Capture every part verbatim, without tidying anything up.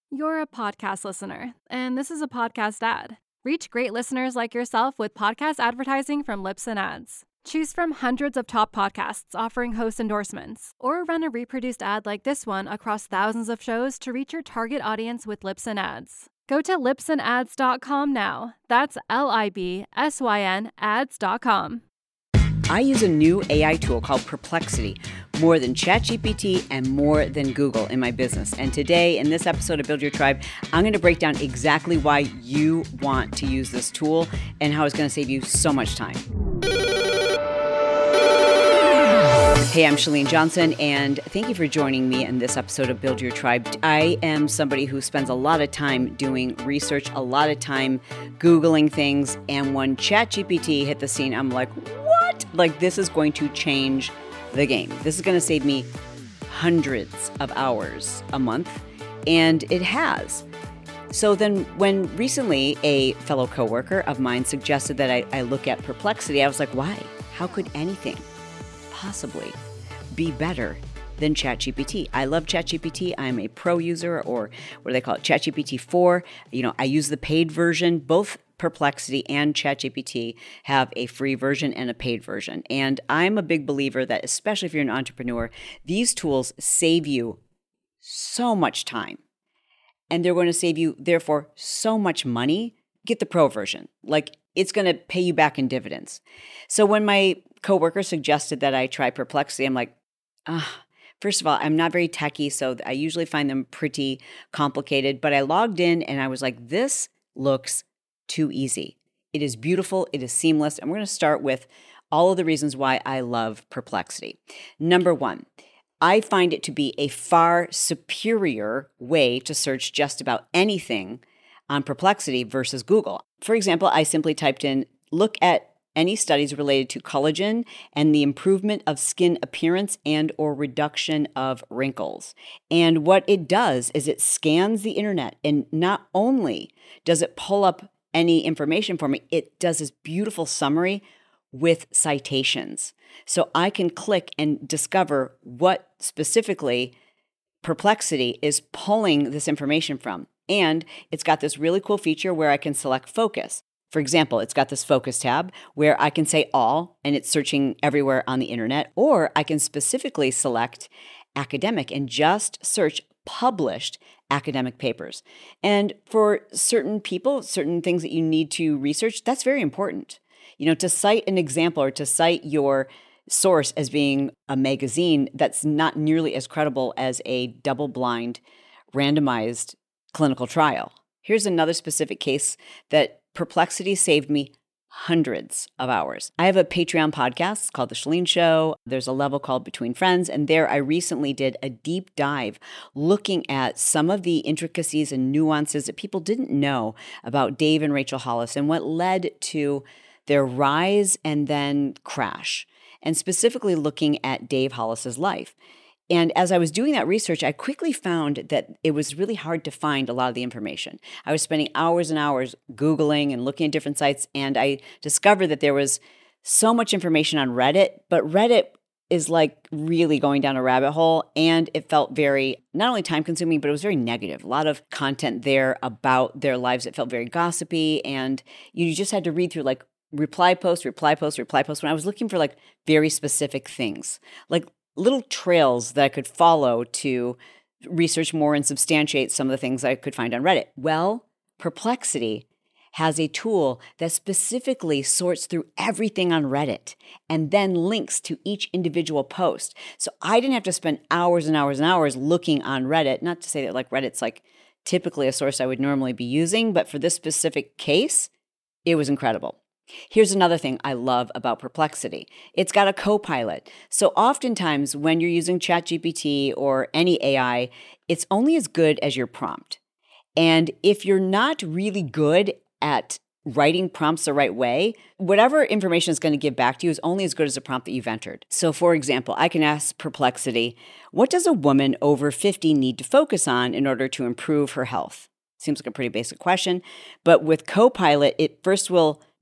You're a podcast listener, and this is a podcast ad. Reach great listeners like yourself with podcast advertising from Libsyn Ads. Choose from hundreds of top podcasts offering host endorsements, or run a reproduced ad like this one across thousands of shows to reach your target audience with Libsyn Ads. Go to libsyn ads dot com now. That's L I B S Y N ads dot com. I use a new A I tool called Perplexity, more than ChatGPT and more than Google in my business. And today, in this episode of Build Your Tribe, I'm going to break down exactly why you want to use this tool and how it's going to save you so much time. Hey, I'm Chalene Johnson, and thank you for joining me in this episode of Build Your Tribe. I am somebody who spends a lot of time doing research, a lot of time Googling things, and when ChatGPT hit the scene, I'm like, what? Like, this is going to change the game. This is going to save me hundreds of hours a month, and it has. So then when recently a fellow coworker of mine suggested that I, I look at Perplexity, I was like, why? How could anything possibly be better than ChatGPT? I love ChatGPT. I'm a pro user, or what do they call it? ChatGPT four. You know, I use the paid version. Both Perplexity and ChatGPT have a free version and a paid version. And I'm a big believer that, especially if you're an entrepreneur, these tools save you so much time. And they're going to save you, therefore, so much money. Get the pro version. Like, it's going to pay you back in dividends. So when my coworker suggested that I try Perplexity, I'm like, ah, first of all, I'm not very techie, so I usually find them pretty complicated. But I logged in and I was like, this looks too easy. It is beautiful. It is seamless. And we're going to start with all of the reasons why I love Perplexity. Number one, I find it to be a far superior way to search just about anything on Perplexity versus Google. For example, I simply typed in, look at any studies related to collagen and the improvement of skin appearance and or reduction of wrinkles. And what it does is it scans the internet, and not only does it pull up any information for me, it does this beautiful summary with citations. So I can click and discover what specifically Perplexity is pulling this information from. And it's got this really cool feature where I can select focus. For example, it's got this focus tab where I can say all, and it's searching everywhere on the internet, or I can specifically select academic and just search published academic papers. And for certain people, certain things that you need to research, that's very important. You know, to cite an example or to cite your source as being a magazine, that's not nearly as credible as a double-blind, randomized clinical trial. Here's another specific case that Perplexity saved me hundreds of hours. I have a Patreon podcast called The Chalene Show. There's a level called Between Friends, and there I recently did a deep dive looking at some of the intricacies and nuances that people didn't know about Dave and Rachel Hollis and what led to their rise and then crash, and specifically looking at Dave Hollis's life. And as I was doing that research, I quickly found that it was really hard to find a lot of the information. I was spending hours and hours Googling and looking at different sites, and I discovered that there was so much information on Reddit, but Reddit is like really going down a rabbit hole, and it felt very, not only time consuming, but it was very negative. A lot of content there about their lives. It felt very gossipy, and you just had to read through like reply post, reply post, reply post, when I was looking for like very specific things, like little trails that I could follow to research more and substantiate some of the things I could find on Reddit. Well, Perplexity has a tool that specifically sorts through everything on Reddit and then links to each individual post. So I didn't have to spend hours and hours and hours looking on Reddit. Not to say that like Reddit's like typically a source I would normally be using, but for this specific case, it was incredible. Here's another thing I love about Perplexity. It's got a co-pilot. So oftentimes when you're using ChatGPT or any A I, it's only as good as your prompt. And if you're not really good at writing prompts the right way, whatever information is going to give back to you is only as good as the prompt that you've entered. So for example, I can ask Perplexity, what does a woman over fifty need to focus on in order to improve her health? Seems like a pretty basic question, but with Copilot, it first will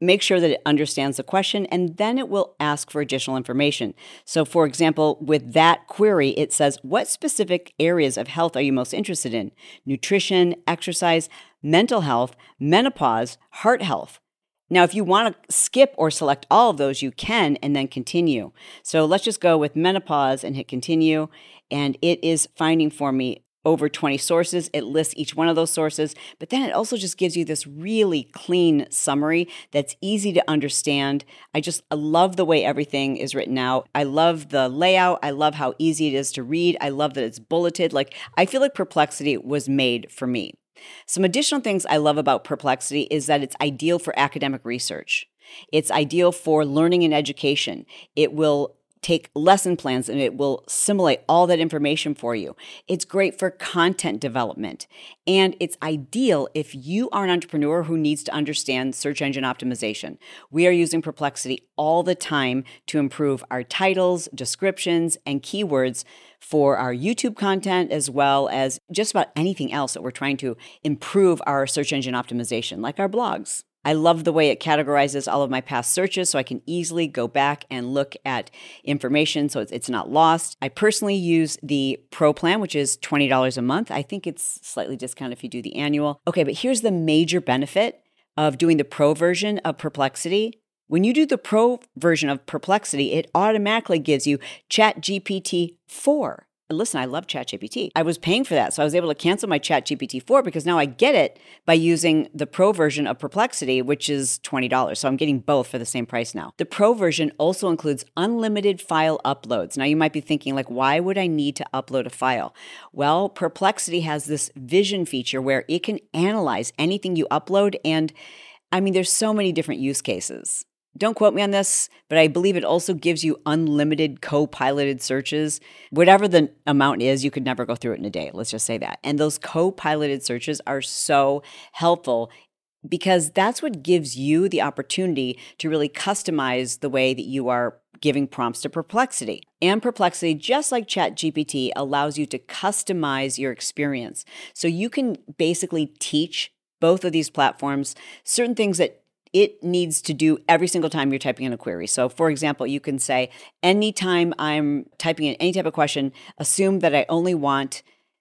make sure that it understands the question, and then it will ask for additional information. So for example, with that query, it says, what specific areas of health are you most interested in? Nutrition, exercise, mental health, menopause, heart health. Now, if you want to skip or select all of those, you can, and then continue. So let's just go with menopause and hit continue, and it is finding for me over twenty sources. It lists each one of those sources, but then it also just gives you this really clean summary that's easy to understand. I just I love the way everything is written out. I love the layout. I love how easy it is to read. I love that it's bulleted. Like, I feel like Perplexity was made for me. Some additional things I love about Perplexity is that it's ideal for academic research. It's ideal for learning and education. It will take lesson plans and it will simulate all that information for you. It's great for content development. And it's ideal if you are an entrepreneur who needs to understand search engine optimization. We are using Perplexity all the time to improve our titles, descriptions, and keywords for our YouTube content, as well as just about anything else that we're trying to improve our search engine optimization, like our blogs. I love the way it categorizes all of my past searches so I can easily go back and look at information so it's, it's not lost. I personally use the Pro plan, which is twenty dollars a month. I think it's slightly discounted if you do the annual. Okay, but here's the major benefit of doing the Pro version of Perplexity. When you do the Pro version of Perplexity, it automatically gives you ChatGPT four. Listen, I love ChatGPT. I was paying for that, so I was able to cancel my ChatGPT four because now I get it by using the Pro version of Perplexity, which is twenty dollars. So I'm getting both for the same price now. The Pro version also includes unlimited file uploads. Now you might be thinking, like, why would I need to upload a file? Well, Perplexity has this vision feature where it can analyze anything you upload. And I mean, there's so many different use cases. Don't quote me on this, but I believe it also gives you unlimited co-piloted searches. Whatever the amount is, you could never go through it in a day. Let's just say that. And those co-piloted searches are so helpful because that's what gives you the opportunity to really customize the way that you are giving prompts to Perplexity. And Perplexity, just like ChatGPT, allows you to customize your experience. So you can basically teach both of these platforms certain things that it needs to do every single time you're typing in a query. So for example, you can say, anytime I'm typing in any type of question, assume that I only want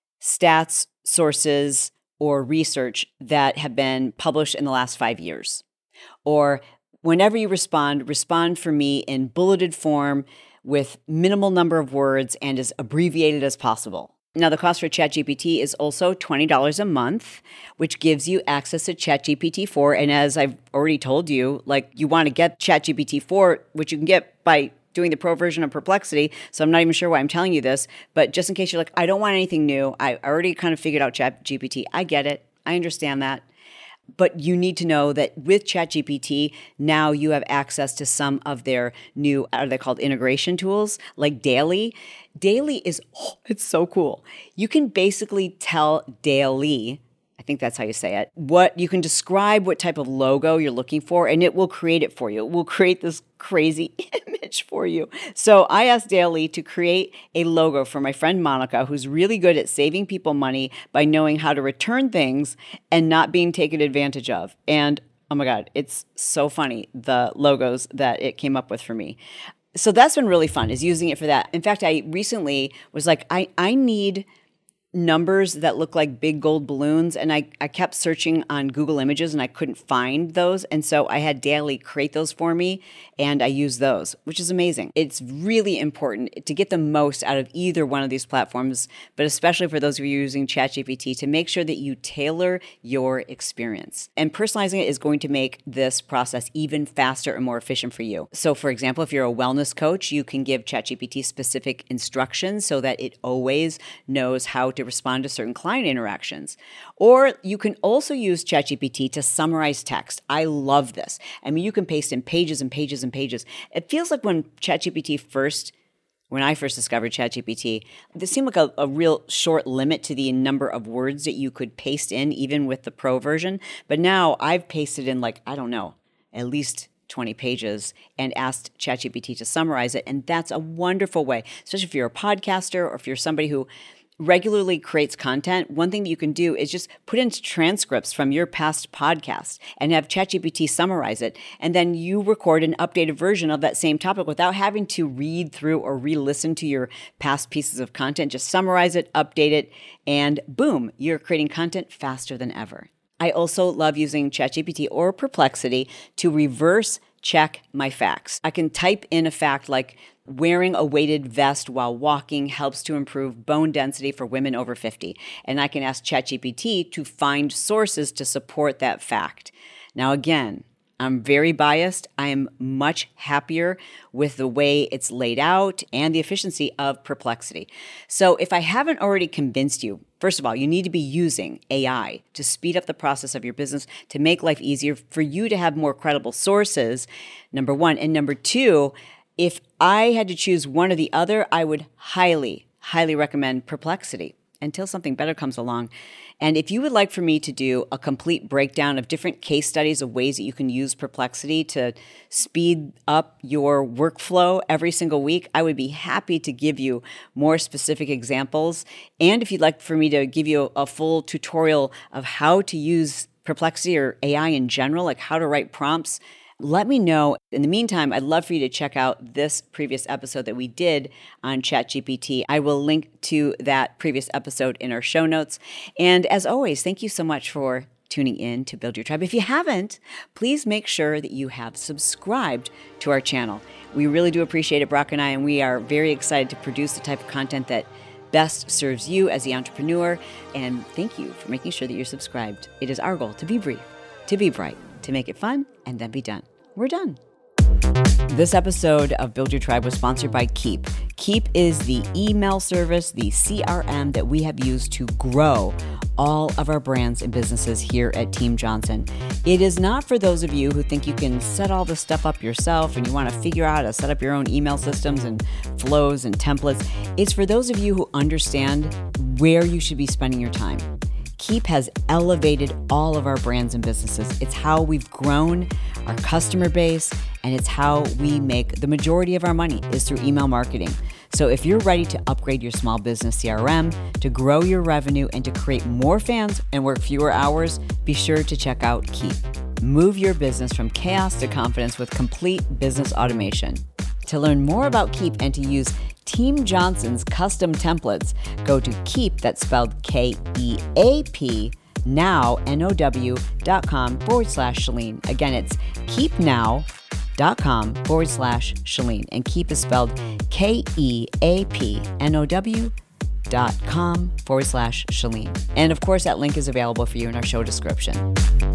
stats, sources, or research that have been published in the last five years. Or whenever you respond, respond for me in bulleted form with minimal number of words and as abbreviated as possible. Now, the cost for ChatGPT is also twenty dollars a month, which gives you access to ChatGPT four. And as I've already told you, like, you want to get ChatGPT four, which you can get by doing the Pro version of Perplexity. So I'm not even sure why I'm telling you this, but just in case you're like, I don't want anything new. I already kind of figured out ChatGPT. I get it. I understand that. But you need to know that with ChatGPT, now you have access to some of their new, are they called integration tools, like Daily. Daily is, oh, it's so cool. You can basically tell Daily, I think that's how you say it, what you can describe what type of logo you're looking for, and it will create it for you. It will create this crazy image for you. So I asked Daily to create a logo for my friend Monica, who's really good at saving people money by knowing how to return things and not being taken advantage of. And oh my God, it's so funny, the logos that it came up with for me. So that's been really fun, is using it for that. In fact, I recently was like, I, I need numbers that look like big gold balloons. And I, I kept searching on Google Images and I couldn't find those. And so I had Daily create those for me and I used those, which is amazing. It's really important to get the most out of either one of these platforms, but especially for those of you using ChatGPT, to make sure that you tailor your experience. And personalizing it is going to make this process even faster and more efficient for you. So for example, if you're a wellness coach, you can give ChatGPT specific instructions so that it always knows how to respond to certain client interactions. Or you can also use ChatGPT to summarize text. I love this. I mean, you can paste in pages and pages and pages. It feels like when ChatGPT first, when I first discovered ChatGPT, there seemed like a, a real short limit to the number of words that you could paste in, even with the Pro version. But now I've pasted in like, I don't know, at least twenty pages and asked ChatGPT to summarize it. And that's a wonderful way, especially if you're a podcaster or if you're somebody who regularly creates content, one thing that you can do is just put in transcripts from your past podcasts and have ChatGPT summarize it. And then you record an updated version of that same topic without having to read through or re-listen to your past pieces of content. Just summarize it, update it, and boom, you're creating content faster than ever. I also love using ChatGPT or Perplexity to reverse check my facts. I can type in a fact like wearing a weighted vest while walking helps to improve bone density for women over fifty. And I can ask ChatGPT to find sources to support that fact. Now, again, I'm very biased. I am much happier with the way it's laid out and the efficiency of Perplexity. So if I haven't already convinced you, first of all, you need to be using A I to speed up the process of your business, to make life easier for you to have more credible sources, number one. And number two, if I had to choose one or the other, I would highly, highly recommend Perplexity until something better comes along. And if you would like for me to do a complete breakdown of different case studies of ways that you can use Perplexity to speed up your workflow every single week, I would be happy to give you more specific examples. And if you'd like for me to give you a full tutorial of how to use Perplexity or A I in general, like how to write prompts, let me know. In the meantime, I'd love for you to check out this previous episode that we did on ChatGPT. I will link to that previous episode in our show notes. And as always, thank you so much for tuning in to Build Your Tribe. If you haven't, please make sure that you have subscribed to our channel. We really do appreciate it, Brock and I, and we are very excited to produce the type of content that best serves you as the entrepreneur. And thank you for making sure that you're subscribed. It is our goal to be brief, to be bright, to make it fun, and then be done. We're done. This episode of Build Your Tribe was sponsored by Keep. Keep is the email service, the C R M that we have used to grow all of our brands and businesses here at Team Johnson. It is not for those of you who think you can set all this stuff up yourself and you want to figure out how to set up your own email systems and flows and templates. It's for those of you who understand where you should be spending your time. Keep has elevated all of our brands and businesses. It's how we've grown our customer base, and it's how we make the majority of our money is through email marketing. So if you're ready to upgrade your small business C R M, to grow your revenue, and to create more fans and work fewer hours, be sure to check out Keep. Move your business from chaos to confidence with complete business automation. To learn more about Keep and to use Team Johnson's custom templates, go to Keep, that's spelled K E A P, now, N O W dot com forward slash Chalene. Again, it's keepnow.com forward slash Chalene. And Keep is spelled K E A P, N O W dot com forward slash Chalene. And of course, that link is available for you in our show description.